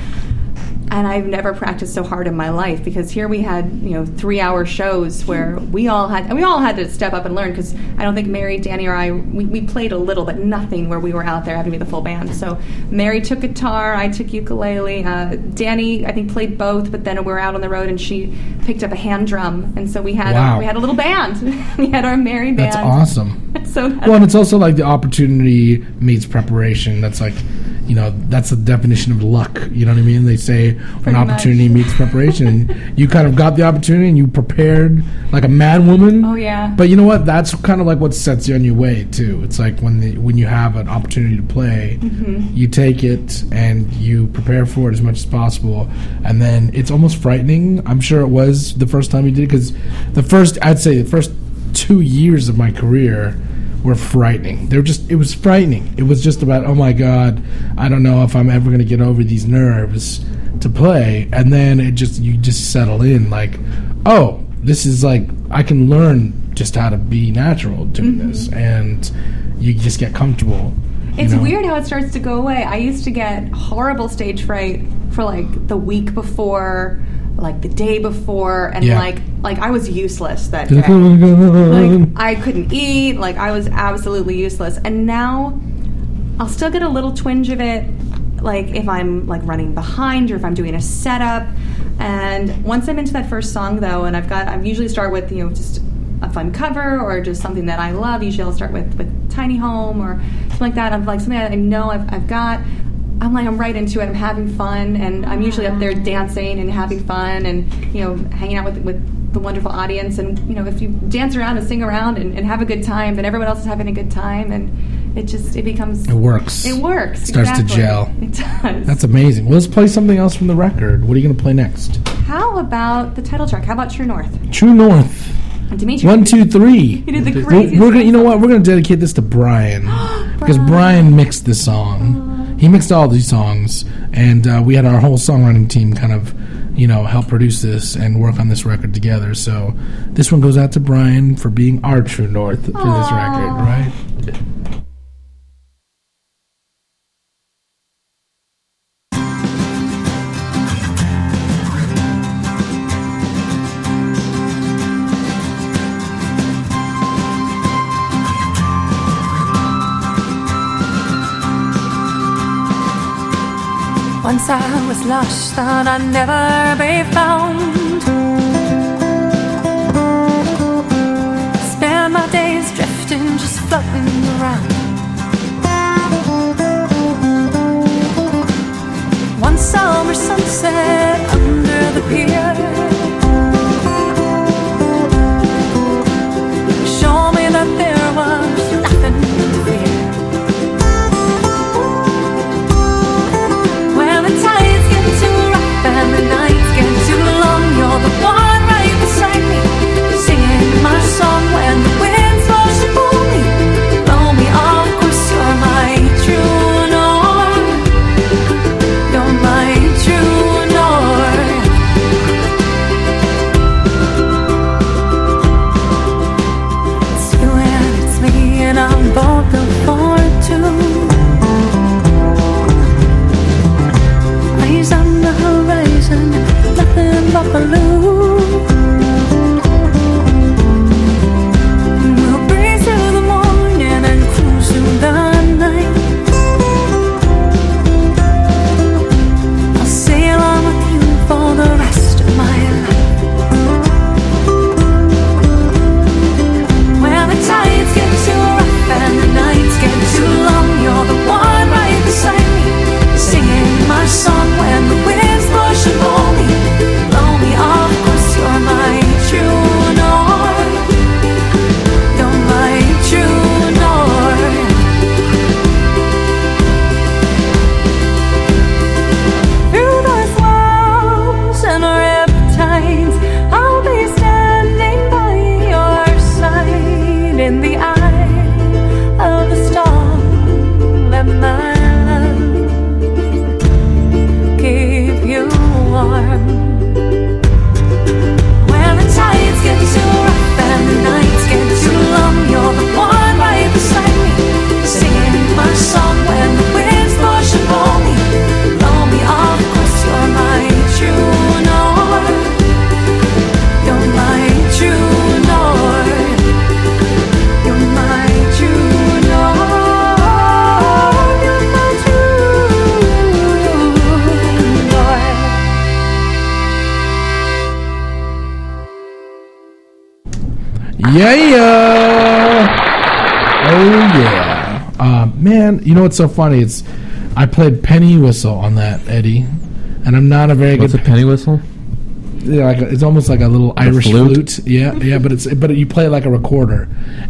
And I've never practiced so hard in my life, because here we had, you know, three-hour shows where we all had, and we all had to step up and learn, because I don't think Mary, Danny, or I, we, we played a little, but nothing where we were out there having to be the full band. So Mary took guitar, I took ukulele. Uh, Danny, I think, played both, but then we were out on the road, and she picked up a hand drum, and so we had Wow. a, we had a little band. We had our Mary band. That's awesome. So that's, Well, and it's also like the opportunity meets preparation. That's like, you know, that's the definition of luck. You know what I mean? They say Pretty an opportunity much. meets preparation. And you kind of got the opportunity and you prepared like a mad woman. Oh, yeah. But you know what? That's kind of like what sets you on your way too. It's like when the, when you have an opportunity to play, Mm-hmm. you take it and you prepare for it as much as possible. And then it's almost frightening. I'm sure it was the first time you did it, because the first, I'd say the first two years of my career were frightening. They were just, it was frightening. It was just about, oh my God, I don't know if I'm ever going to get over these nerves to play. And then it just, you just settle in like, oh, this is like, I can learn just how to be natural doing Mm-hmm. this. And you just get comfortable. you It's know? weird how it starts to go away. I used to get horrible stage fright for like the week before, like the day before, and Yeah. like like I was useless that day. Like I couldn't eat, like I was absolutely useless. And now I'll still get a little twinge of it, like if I'm like running behind or if I'm doing a setup. And once I'm into that first song though, and I've got, I usually start with, you know, just a fun cover or just something that I love. Usually I'll start with, with Tiny Home or something like that. I'm like something that I know I've, I've got. I'm like, I'm right into it. I'm having fun, and I'm usually up there dancing and having fun and, you know, hanging out with with the wonderful audience. And, you know, if you dance around and sing around and, and have a good time, then everyone else is having a good time, and it just, it becomes... It works. It works. It starts to exactly. gel. It does. That's amazing. Well, let's play something else from the record. What are you going to play next? How about the title track? How about True North? True North. Dimitri. One, two, three. He did the We're- craziest We're gonna, you know thing. what? We're going to dedicate this to Brian because Brian mixed this song. He mixed all these songs, and uh, we had our whole songwriting team kind of, you know, help produce this and work on this record together. So this one goes out to Brian for being our True North for this record, right? Once I was lost, thought I'd never be found. Spend my days drifting, just floating around. One summer sunset under the pier, show me that there was nothing to fear. Yeah, yeah. Oh, yeah. Uh, man, you know what's so funny? It's I played penny whistle on that, Eddie, and I'm not a very What's good. a penny whistle? Yeah, like a, it's almost like a little Like a Irish flute? flute. Yeah, yeah, but it's but you play it like a recorder,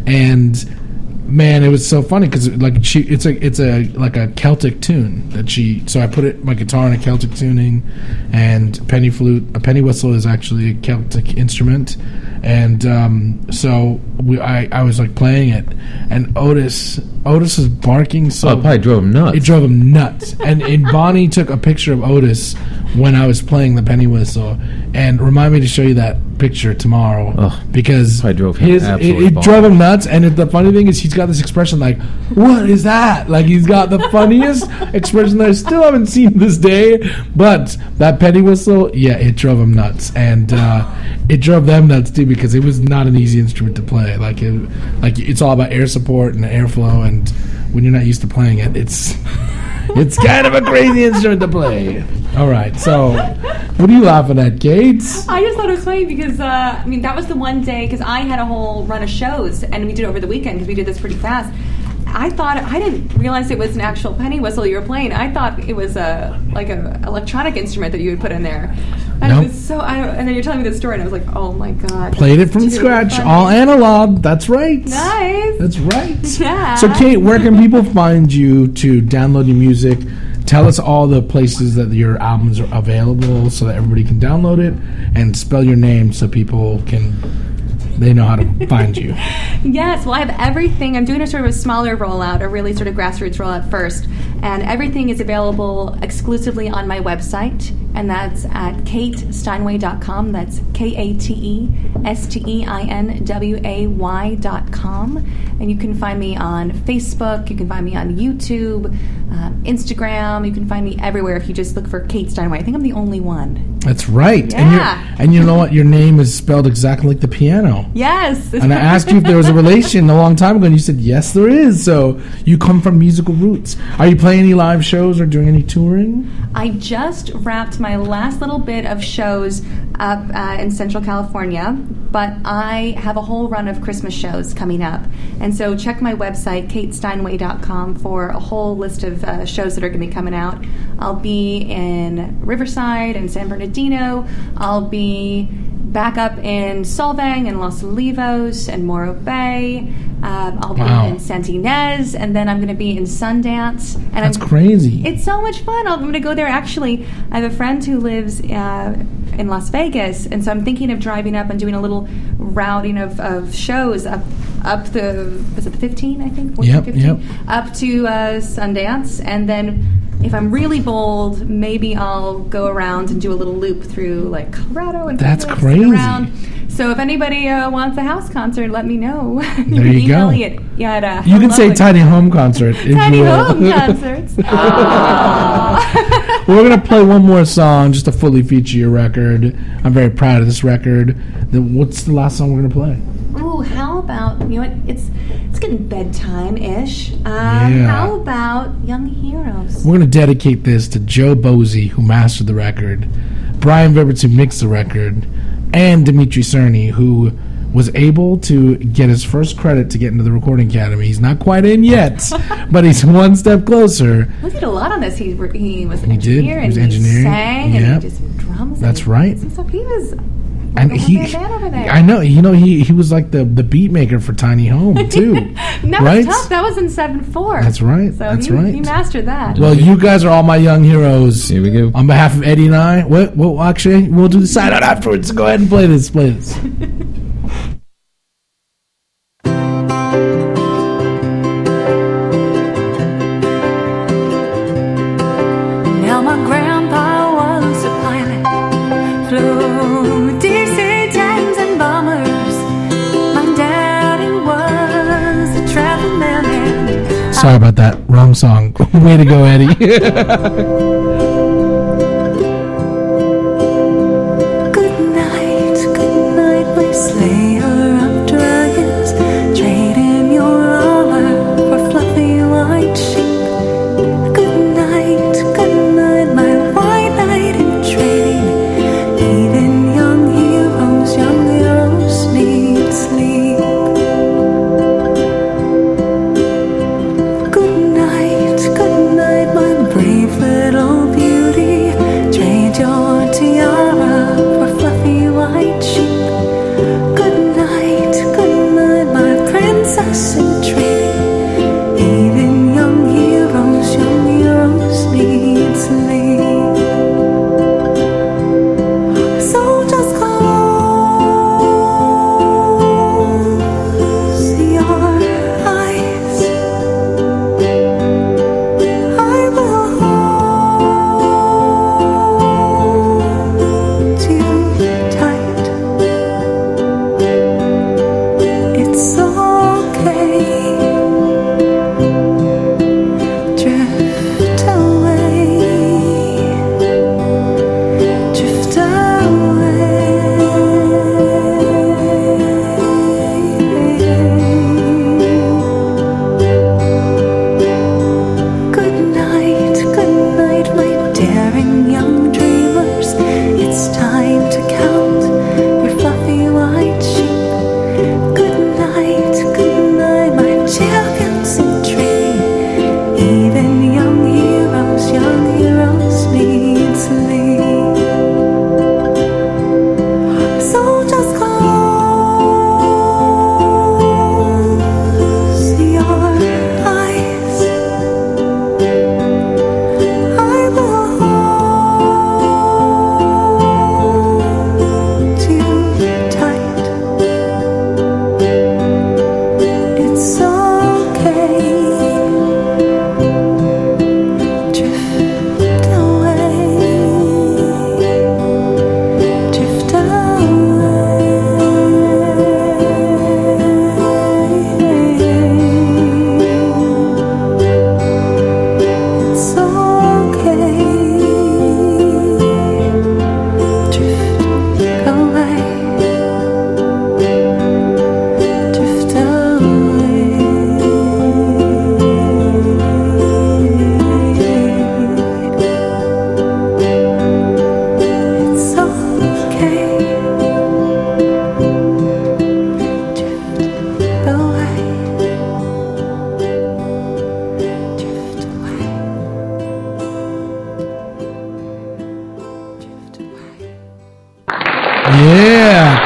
and man, it was so funny because like she, it's a it's a like a Celtic tune that she. So I put it my guitar in a Celtic tuning, and penny flute. A penny whistle is actually a Celtic instrument, and um, so we I, I was like playing it, and Otis Otis was barking so. Oh, it probably drove him nuts. It drove him nuts. and, and Bonnie took a picture of Otis when I was playing the penny whistle, and remind me to show you that picture tomorrow Ugh, because probably drove him his it, absolutely it bonkers. drove him nuts. And it, the funny thing is, he's got this expression like, "What is that?" Like he's got the funniest expression that I still haven't seen this day. But that penny whistle, yeah, it drove him nuts, and uh, it drove them nuts too because it was not an easy instrument to play. Like it, like it's all about air support and airflow, and when you're not used to playing it, it's it's kind of a crazy instrument to play. All right, so what are you laughing at, Kate? I just thought it was funny because, uh, I mean, that was the one day, because I had a whole run of shows, and we did it over the weekend, because we did this pretty fast. I thought, I didn't realize it was an actual penny whistle you were playing. I thought it was a, like a electronic instrument that you would put in there. And Nope. it was so, I don't, and then you're telling me the story, and I was like, oh my God. Played it that's from too scratch, funny. all analog. That's right. Nice. That's right. Yeah. So, Kate, where can people find you to download your music? Tell us all the places that your albums are available so that everybody can download it, and spell your name so people can, they know how to find you. Yes, well, I have everything. I'm doing a sort of a smaller rollout, a really sort of grassroots rollout first. And everything is available exclusively on my website, and that's at kate steinway dot com. That's K A T E S T E I N W A Y dot com. And you can find me on Facebook, you can find me on YouTube, um, Instagram, you can find me everywhere if you just look for Kate Steinway. I think I'm the only one. That's right. Yeah. And, you're, and you know what? Your name is spelled exactly like the piano. Yes. And I asked you if there was a relation a long time ago, and you said, yes, there is. So you come from musical roots. Are you playing any live shows or doing any touring? I just wrapped my last little bit of shows up uh, in Central California, but I have a whole run of Christmas shows coming up. And so check my website, kate steinway dot com, for a whole list of uh, shows that are going to be coming out. I'll be in Riverside and San Bernardino. I'll be back up in Solvang and Los Olivos and Morro Bay. Um, I'll Wow. be in Santa Ynez, and then I'm going to be in Sundance. And That's I'm, crazy. It's so much fun. I'm going to go there. Actually, I have a friend who lives uh, in Las Vegas, and so I'm thinking of driving up and doing a little routing of, of shows up up the was it the fifteen, I think? fourteen, Yep, fifteen, yep. Up to uh, Sundance, and then if I'm really bold, maybe I'll go around and do a little loop through like Colorado and That's Phoenix crazy. and around. So if anybody uh, wants a house concert, let me know. There can you email go. me at, yeah, at, uh, You can hello say at- tiny home concert. if Tiny you will. home concerts. Aw. We're going to play one more song just to fully feature your record. I'm very proud of this record. Then what's the last song we're going to play? Ooh, how about, you know what, it's it's getting bedtime-ish. Um, Yeah. How about Young Heroes? We're going to dedicate this to Joe Bosey, who mastered the record, Brian Vibberts, who mixed the record, and Dimitri Cerny, who was able to get his first credit to get into the Recording Academy. He's not quite in yet, but he's one step closer. We did a lot on this. He, he was an He did. engineer, He was and engineering. he sang, and Yep. he did some drums. That's and he right. did some stuff. He was And like a he, one-man band over there. I know, you know, he he was like the, the beat maker for Tiny Home, too. That right? was tough. That was in seven four. That's right. So That's he, right. he mastered that. Well, you guys are all my young heroes. Here we go. On behalf of Eddie and I, what, well, actually, we'll do the side out afterwards. Go ahead and play this. Play this. Now my grandpa was a pilot, flew D C tens and bombers. My daddy was a traveling mailman. Sorry about that. Wrong song. Way to go, Eddie. Good night, good night, my slayer of dragons. Trading your armor for fluffy white sheep. Good night, good night, my white knight in training. Even young heroes, young heroes need sleep.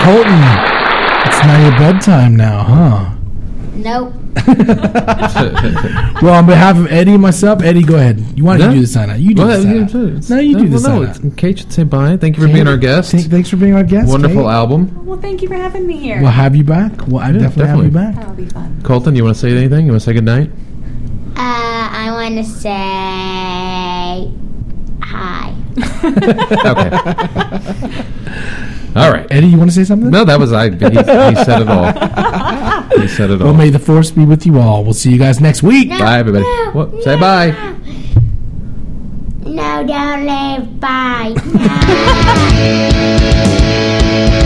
Colton, it's now your bedtime now, huh? Nope. Well, on behalf of Eddie and myself, Eddie, go ahead. You want to Yeah. do the sign out? You do Go the ahead, sign you out. do it. No, you do the well, sign no, out. it's- Kate should say bye. Thank you for being our guest. Thank- Thanks for being our guest. Wonderful Kate. album. Well, thank you for having me here. We'll have you back. Well, I Yeah, definitely, definitely. have you back. That'll be fun. Colton, you want to say anything? You want to say goodnight? Uh, I want to say hi. Okay. All right. Eddie, you want to say something? No, that was I. He, he said it all. He said it all. Well, may the force be with you all. We'll see you guys next week. No, Bye, everybody. no, What? no. Say bye. No, don't leave. Bye. No.